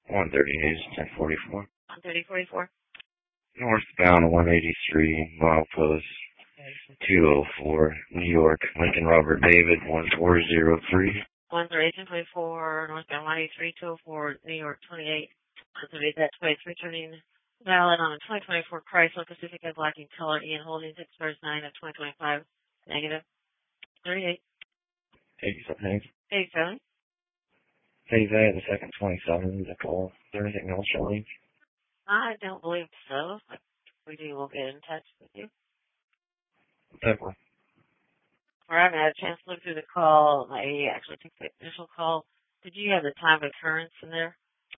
138 is 1044. 13044. Northbound 183, milepost 204, New York, Lincoln Robert David 1403. 138 northbound 183 204, New York 28. 138 that 23 turning valid on a 2024 Chrysler Pacifica black in color. Ian Holdings expires 9 of 2025. Negative. 38. 87. 87. Hey, that the second 27 is a call. Is there anything else, Charlie? I don't believe so. If we do, we'll get in touch with you. Definitely. Or I haven't had a chance to look through the call. I actually took the initial call. Did you have the time of occurrence in there?